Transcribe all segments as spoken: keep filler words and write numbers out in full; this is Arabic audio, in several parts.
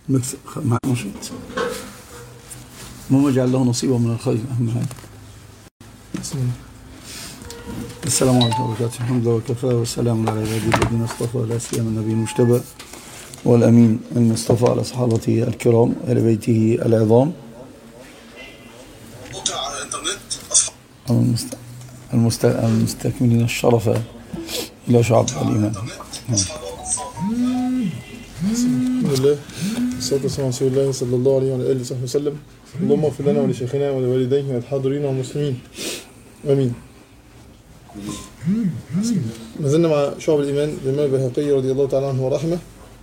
بس مع مشهد اللهم اجعل له نصيبا من الخير. أهم حاجة. بسم الله. السلام عليكم ورحمة الله وبركاته. الحمد لله وكفى والسلام على عباده الذين اصطفى لا سيما النبي المجتبى والأمين المصطفى على صحابته الكرام آل بيته العظام المست... المستكملين الشرف إلى شعب الإيمان. بسم الله والصلاة والسلام على رسول الله صلى الله عليه وعلى آله وصحبه وسلم. اللهم اغفر لنا ولشيخنا ولوالديه والحاضرين والمسلمين آمين. ما زلنا مع شعب الإيمان للإمام البيهقي رضي الله تعالى عنه ورحمه.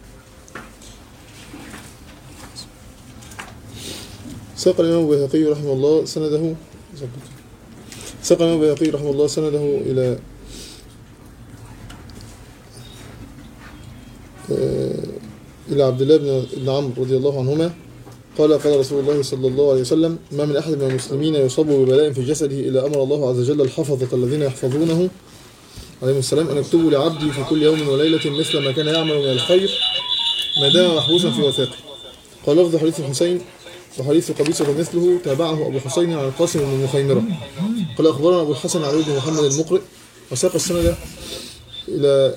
ساق الإمام البيهقي رحمه الله سنده ساق الإمام البيهقي رحمه الله سنده إلى إلى عبد الله بن عمرو رضي الله عنهما قال قال رسول الله صلى الله عليه وسلم: ما من أحد من المسلمين يصاب ببلاء في جسده إلا أمر الله عز وجل الحفظة الذين يحفظونه عليهم السلام أن يكتبوا لعبدي في كل يوم وليلة مثل ما كان يعمل من الخير ما دام محبوسا في وثاقه. قال لفظ حديث الحسين وحديث قبيصة مثله تابعه أبو حسين عن القاسم بن مخيمرة. قال أخبرنا أبو الحسن علي بن محمد المقرئ وساق السند إلى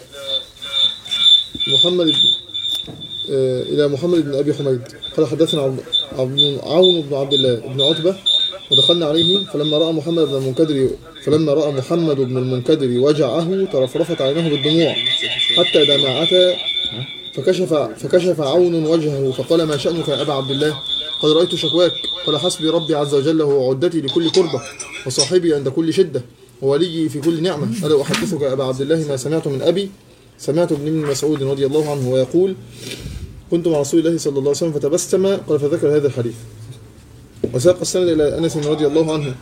محمد إلى محمد بن أبي حميد قال حدثنا عبد عون بن عبد الله بن عتبة ودخلنا عليه فلما رأى محمد بن المنكدر فلما رأى محمد بن المنكدر وجعه ترفرفت عينه بالدموع حتى إذا ما أتى فكشف فكشف عون وجهه فقال: ما شأنك يا أبا عبد الله؟ قد رأيت شكواك. قال: حسبي ربي عز وجل هو عدتي لكل كربة وصاحبي عند كل شدة ووليي في كل نعمة. ألا أحدثك يا أبا عبد الله ما سمعت من أبي؟ سمعت ابن مسعود رضي الله عنه ويقول: كنت مع رسول الله صلى الله عليه وسلم فتبسم. قال فذكر هذا الحديث. وساق السند إلى أنس رضي الله عنه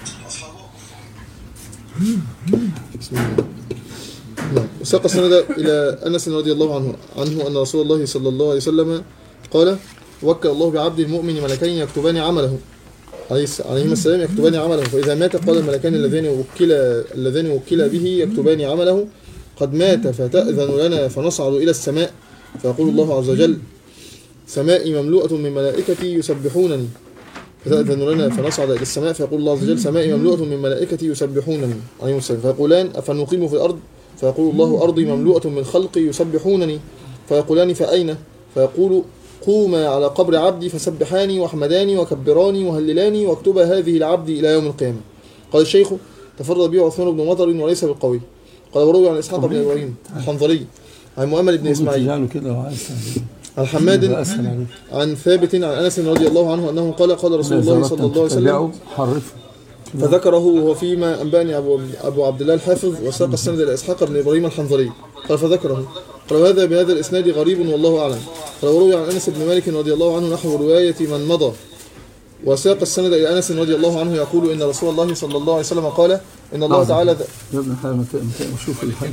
بسم الله. نعم. وساق السند إلى أنس رضي الله عنه عنه أن رسول الله صلى الله عليه وسلم قال: وكل الله بعبد المؤمن ملكين يكتبان عمله عليهما السلام يكتبان عمله، فإذا مات قال الملكان اللذان وكل اللذان وكل به يكتبان عمله: قد مات فتأذن لنا فنصعد إلى السماء فيقول الله عز وجل: سمائي مملوءة من ملائكتي يسبحونني. فتأذن لنا فنصعد إلى السماء فيقول الله عز وجل: سمائي مملوءة من ملائكتي يسبحونني عليهم السلام. فيقولان: أفنقيم في الأرض؟ فيقول الله: أرضي مملوءة من خلقي يسبحونني. فيقولان: فأين؟ فيقول: قوما على قبر عبدي فسبحاني واحمداني وكبراني وهللاني واكتبا هذه لعبدي إلى يوم القيامة. قال الشيخ: تفرد به عثمان بن مطر وليس بالقوي. قال: وروي عن إسحاق بن إبراهيم الحنظلي عن مؤمل بن إسماعيل عن حماد عن ثابت عن أنس رضي الله عنه أنه قال: قال رسول الله صلى الله عليه وسلم. فذكره وهو فيما أنبأني أبو, أبو عبد الله الحافظ. وساق السند إلى إسحاق بن إبراهيم الحنظلي قال فذكره. قال: هذا بهذا الإسناد غريب والله أعلم. قال: وروي عن أنس بن مالك رضي الله عنه نحو رواية من مضى. وساق السند إلى أنس رضي الله عنه يقول: إن رسول الله صلى الله عليه وسلم قال: إن الله تعالى يا ابن حلال شوف الحاجة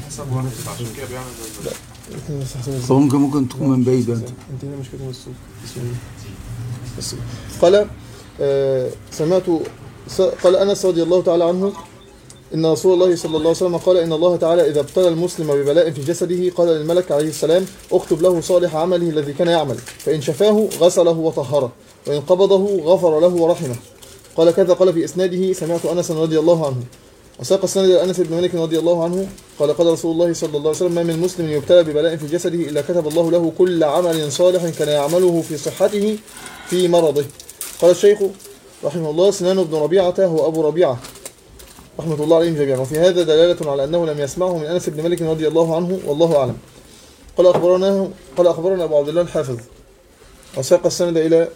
ممكن ممكن تكون من بعيد أنت أنت هنا مش كده الصوت. بسم الله. قال آه سمعت قال أنس رضي الله تعالى عنه إن رسول الله صلى الله عليه وسلم قال: إن الله تعالى إذا ابتلى المسلم ببلاء في جسده قال للملك عليه السلام: اكتب له صالح عمله الذي كان يعمل، فإن شفاه غسله وطهره، وإن قبضه غفر له ورحمه. قال كذا قال في إسناده سمعت أنس رضي الله عنه. وساق السند إلى أنس بن مالك رضي الله عنه قال: قال رسول الله صلى الله عليه وسلم: ما من مسلم يبتلى ببلاء في جسده إلا كتب الله له كل عمل صالح كان يعمله في صحته في مرضه. قال الشيخ رحمه الله: سنان بن ربيعة هو أبو ربيعة رحمة الله عليهم جميعا. وفي هذا دلالة على أنه لم يسمعه من أنس بن مالك رضي الله عنه والله أعلم. قال أخبرنا قال أخبرنا أبو عبد الله الحافظ. وساق السند إلى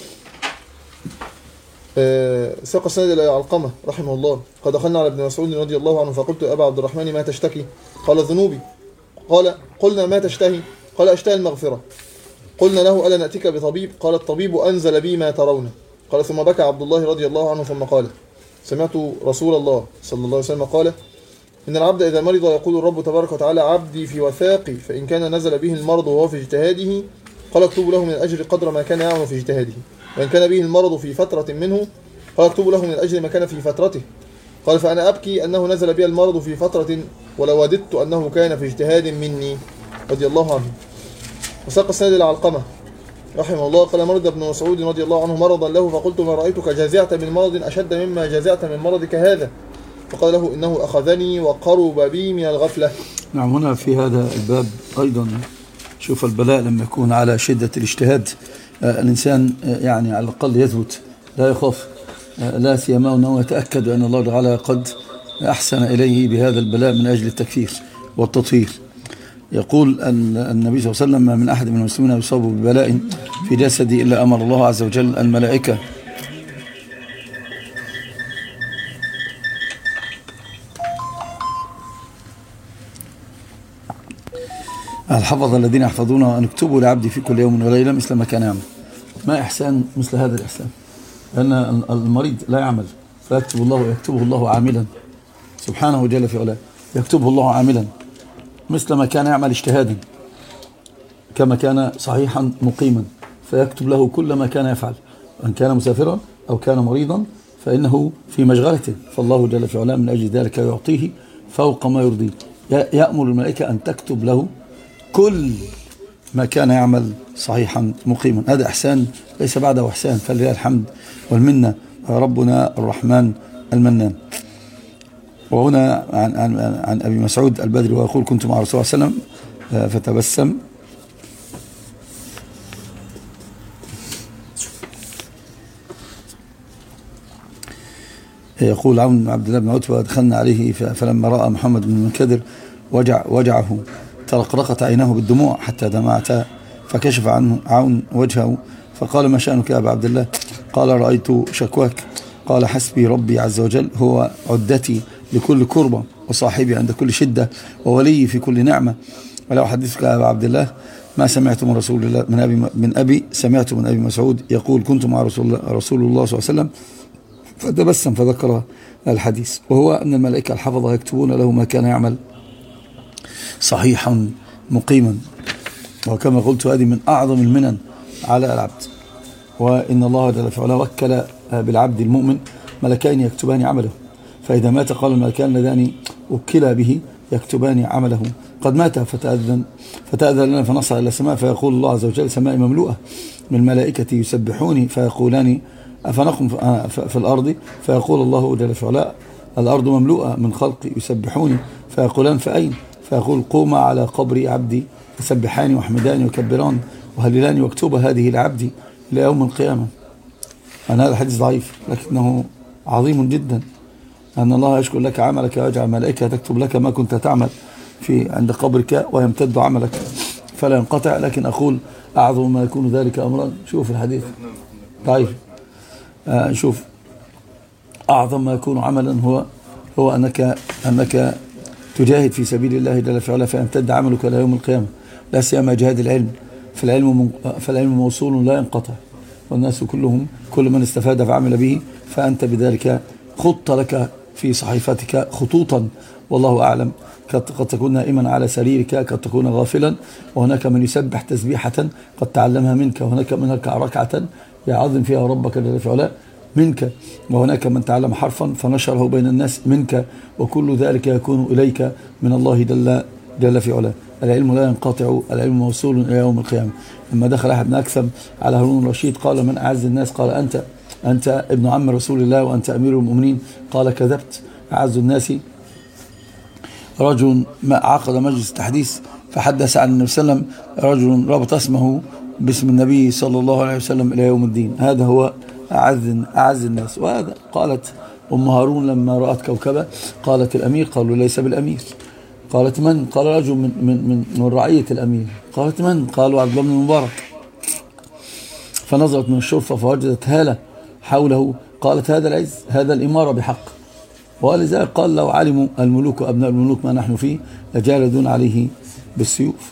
ساق السند إلى علقمة رحمه الله قد دخلنا على ابن مسعود رضي الله عنه فقلت: أبا عبد الرحمن ما تشتكي؟ قال: ذنوبي. قال: قلنا: ما تشتهي؟ قال: أشتهي المغفرة. قلنا له: ألا نأتيك بطبيب؟ قال: الطبيب أنزل بي ما ترون. قال: ثم بكى عبد الله رضي الله عنه ثم قال: سمعت رسول الله صلى الله عليه وسلم قال: إن العبد إذا مرض يقول الرب تبارك وتعالى: عبدي في وثاقي، فإن كان نزل به المرض وهو في اجتهاده قال: اكتب له من الأجر قدر ما كان يعمل في اجتهاده، وإن كان به المرض في فترة منه قال: اكتب له من الأجر ما كان في فترته. قال: فأنا أبكي أنه نزل بي المرض في فترة ولو وددت أنه كان في اجتهاد مني رضي الله عنه. وساق السند إلى علقمة رحمه الله قال مرض ابن مسعود رضي الله عنه مرضا له فقلت ما رأيتك جازعت من مرض أشد مما جازعت من مرضك هذا، فقال له إنه أخذني وقرب بي من الغفلة. نعم، هنا في هذا الباب أيضا شوف البلاء لما يكون على شدة الاجتهاد آه الإنسان آه يعني على الأقل يثبت لا يخاف، آه لا سيما أنه يتأكد أن الله تعالى قد أحسن إليه بهذا البلاء من أجل التكفير والتطهير. يقول أن النبي صلى الله عليه وسلم ما من أحد من المسلمين يصاب ببلاء في جسده إلا أمر الله عز وجل الملائكة الحفظ الذين يحفظون أن يكتبوا لعبدي في كل يوم وليلة مثل ما كان يعمل. ما إحسان مثل هذا الإحسان؟ لأن المريض لا يعمل فيكتب الله يكتبه الله عاملا سبحانه جل في علاه، يكتبه الله عاملا مثل ما كان يعمل اجتهادا كما كان صحيحا مقيما، فيكتب له كل ما كان يفعل، وأن كان مسافرا أو كان مريضا فإنه في مشغلته، فالله جل في علاه من أجل ذلك يعطيه فوق ما يرضيه، يأمر الملائكة أن تكتب له كل ما كان يعمل صحيحا مقيما. هذا إحسان ليس بعده إحسان، فلله الحمد والمنة ربنا الرحمن المنان. وهنا عن, عن, عن أبي مسعود البدري ويقول كنت مع رسول الله صلى الله عليه وسلم فتبسم يقول عون عبد الله بن عتبة دخلنا عليه فلما رأى محمد بن المنكدر وجع وجعه ترقرقت عيناه بالدموع حتى دمعتا، فكشف عنه عون وجهه فقال ما شأنك يا أبا عبد الله؟ قال رأيت شكواك. قال حسبي ربي عز وجل هو عدتي لكل كربة وصاحبي عند كل شدة وولي في كل نعمة. ولا أحدثك يا أبا عبد الله ما سمعت من رسول الله من أبي, من أبي سمعت من أبي مسعود يقول كنت مع رسول الله, رسول الله صلى الله عليه وسلم فتبسم فذكر الحديث، وهو أن الملائكة الحفظة يكتبون له ما كان يعمل صحيحا مقيما. وكما قلت هذه من أعظم المنن على العبد، وإن الله جل في علاه وكل بالعبد المؤمن ملكين يكتبان عمله، فإذا مات قال الملكان اللذان وكلا به يكتبان عمله قد مات فتأذن فتأذن لنا فنصعد إلى السماء فيقول الله عز وجل سماء مملوءة من الملائكة يسبحوني فيقولان أفنقم في الأرض فيقول الله جل في علاه الأرض مملوءة من خلق يسبحوني فيقولان فأين؟ فيقول قوم على قبر عبدي يسبحاني وحمداني وكبران وهللاني واكتب هذه لعبدي إلى يوم القيامة. أن هذا الحديث ضعيف لكنه عظيم جدا، أن الله يشكر لك عملك ويجعل ملائكة تكتب لك ما كنت تعمل في عند قبرك ويمتد عملك فلا ينقطع. لكن أقول أعظم ما يكون ذلك أمرا، شوف الحديث ضعيف، آه شوف أعظم ما يكون عملا هو هو أنك أنك تجاهد في سبيل الله جل في علاه فيمتد عملك إلى يوم القيامة، لا سيما جهاد العلم، فالعلم فالعلم موصول لا ينقطع، والناس كلهم كل من استفاد فعمل به، فأنت بذلك خط لك في صحيفتك خطوطا والله أعلم، قد تكون نائما على سريرك، قد تكون غافلا، وهناك من يسبح تسبيحة قد تعلمها منك، وهناك من يركع ركعة يعظم فيها ربك جل في علاه منك، وهناك من تعلم حرفا فنشره بين الناس منك، وكل ذلك يكون إليك من الله جل, جل في علاه. العلم لا ينقطع، العلم موصول إلى يوم القيامة. لما دخل أحد بن أكثم على هارون الرشيد قال من أعز الناس؟ قال أنت أنت ابن عم رسول الله وأنت أمير المؤمنين. قال كذبت، أعز الناس رجل ما عقد مجلس تحديث فحدث عن النبي صلى الله عليه وسلم رجل ربط اسمه باسم النبي صلى الله عليه وسلم إلى يوم الدين، هذا هو أعز, أعز الناس. وهذا قالت أم هارون لما رأت كوكبة قالت الأمير، قالوا ليس بالأمير. قالت من؟ قال رجل من, من, من, من رعية الأمير. قالت من؟ قالوا عبد الله بن المبارك. فنظرت من الشرفة فوجدت هالة حوله، قالت هذا العز، هذا الإمارة بحق. ولذلك قال لو علموا الملوك وأبناء الملوك ما نحن فيه لجالدون عليه بالسيوف.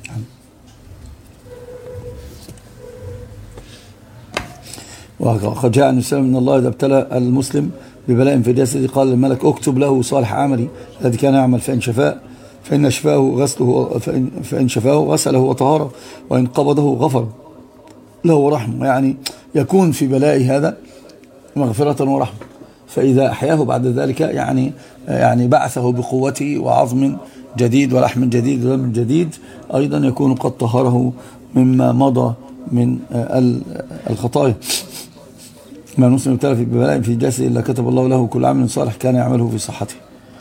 وقد جاء عن السلام ان الله اذا ابتلى المسلم ببلاء في جسده قال الملك اكتب له صالح عملي الذي كان يعمل، فان شفاء فان شفاه غسله فان, فإن شفاه غسله وطهاره، وان قبضه غفر له ورحمه، يعني يكون في بلاء هذا مغفرة ورحمه. فاذا احياه بعد ذلك يعني يعني بعثه بقوته وعظم جديد ولحم جديد ودم جديد، ايضا يكون قد طهره مما مضى من الخطايا. ما مسلم ابتلى في بلاء في جسده إلا كتب الله له كل عمل صالح كان يعمله في صحته.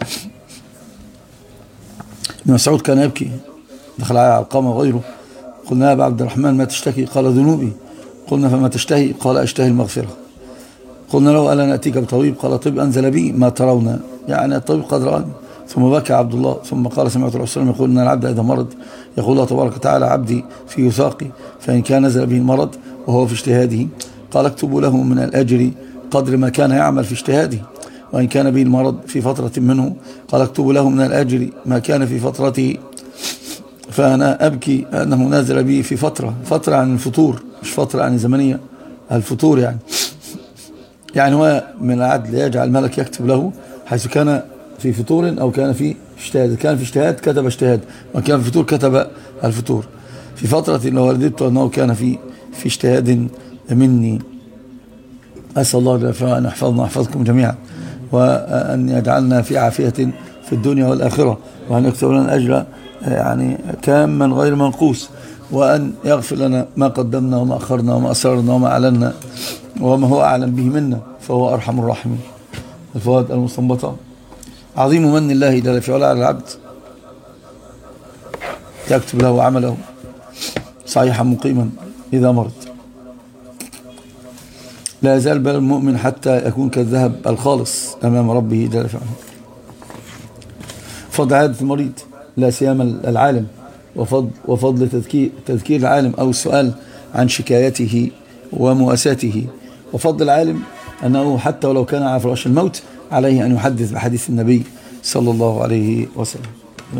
ابن مسعود كان يبكي، دخل على علقمة وغيره، قلنا يا أبا عبد الرحمن ما تشتكي؟ قال ذنوبي. قلنا فما تشتهي؟ قال أشتهي المغفرة. قلنا له ألا نأتيك بطبيب؟ قال طيب أنزل بي ما ترون، يعني الطبيب قد رآني. ثم بكى عبد الله، ثم قال سمعت الرسول صلى الله عليه وسلم يقول إن العبد إذا مرض يقول الله تبارك وتعالى عبدي في يثاقي، فإن كان نزل به المرض وهو في اجتهاده قال اكتبوا له من الأجر قدر ما كان يعمل في اجتهاده، وإن كان به المرض في فترة منه قال اكتبوا له من الأجر ما كان في فترته. فأنا أبكي أنه نازل به في فترة فترة عن الفطور، مش فترة عن زمنية، الفطور يعني يعني هو من العدل يجعل الملك يكتب له حيث كان في فطور أو كان في اجتهاد. كان في اجتهاد كتب اجتهاد، وكان في فطور كتب الفطور. في فترة اللي ولدت أنه كان في في اجتهاد مني. أسأل الله أن يحفظنا ويحفظكم جميعا، وأن يجعلنا في عافية في الدنيا والآخرة، وأن يكتب لنا أجر يعني كاما غير منقوص، وأن يغفر لنا ما قدمنا وما أخرنا وما أسررنا وما أعلنا وما هو أعلم به منا، فهو أرحم الراحمين. الفوائد المستنبطة: عظيم من الله جل في علاه على العبد، يكتب له عمله صحيحا مقيما إذا مرض. لا يزال بال المؤمن حتى يكون كالذهب الخالص أمام ربه جل في علاه. فضل عيادة المريض لا سيما العالم، وفضل, وفضل تذكير, تذكير العالم أو السؤال عن شكايته ومؤاساته. وفضل العالم أنه حتى ولو كان على فراش الموت عليه أن يحدث بحديث النبي صلى الله عليه وسلم.